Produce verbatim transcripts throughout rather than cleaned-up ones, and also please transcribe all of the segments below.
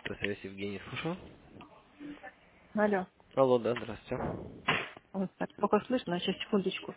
Автосвязь Евгений, слушаю. Алло. Алло, да, здравствуйте. Вот так плохо слышно, сейчас секундочку.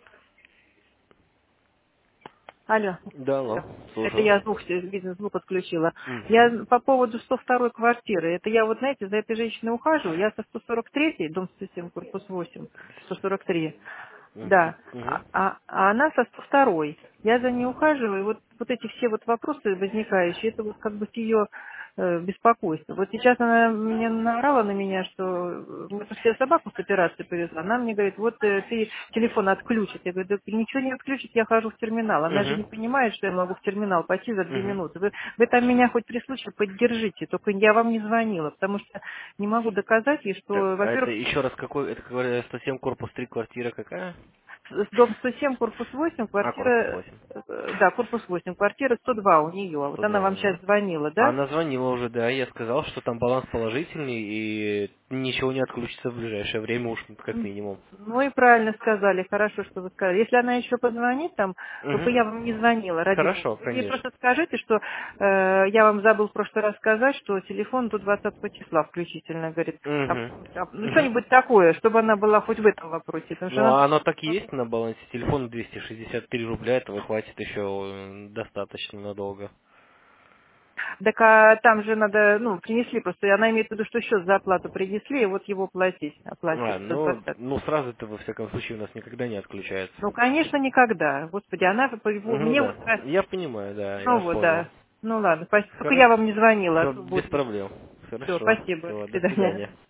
Алло. Да, алло, Алло. Это слушаю. я звук, э, видно, звук отключила. Угу. Я по поводу сто второй квартиры. Это я вот, знаете, за этой женщиной ухаживаю. Я со сто сорок третьей, дом сто семь, корпус восемь, сто сорок три. Угу. Да. А, Угу. а- а она со сто второй. Я за ней ухаживаю. И вот, вот эти все вот вопросы возникающие, это вот как бы с ее э, беспокойства. Вот сейчас она меня наорала на меня, что э, мы все собаку с операции повезла. Она мне говорит, вот э, ты телефон отключит. Я говорю, да ничего не отключит, я хожу в терминал. Она же не Угу. понимает, что я могу в терминал пойти за две Угу. минуты. Вы, вы там меня хоть при случае поддержите, только я вам не звонила, потому что не могу доказать ей, Так, что, а это во-первых, еще раз какой, это говоря, сто семь корпус три, квартира какая? с- дом сто семь, корпус восемь, А, корпус квартира, восемь. э, да, корпус восемь, квартира сто два у нее. Вот сто она два у вам сейчас нее. звонила, А да? она звонила уже, да, я сказал, что там баланс положительный и ничего не отключится в ближайшее время уж как М. минимум. Ну и правильно сказали, хорошо, что вы сказали. Если она еще позвонит там, только я Угу. вам не звонила, ради бога. Хорошо, Вы ей конечно. просто скажите, что э, я вам забыл в прошлый раз сказать, что телефон до двадцатого числа включительно, говорит. А, а, Угу. ну Угу. что-нибудь такое, чтобы она была хоть в этом вопросе, потому что Ну, она а там... оно так и есть на балансе телефона двести шестьдесят три рубля, этого хватит еще э, достаточно надолго. Так а там же надо, ну, принесли просто, она имеет в виду, что счет за оплату принесли, и вот его платить, А, оплачивать до ну, двадцатого. ну сразу это во всяком случае у нас никогда не отключается. Ну, конечно, никогда. Господи, она по его- Ну мне да, вот раз- я понимаю, да, я ну вас вот, понял. да. Ну ладно, спасибо. Только Хорошо, я вам не звонила, а все то без будет. проблем. Все, Хорошо, спасибо. все, До до свидания. свидания.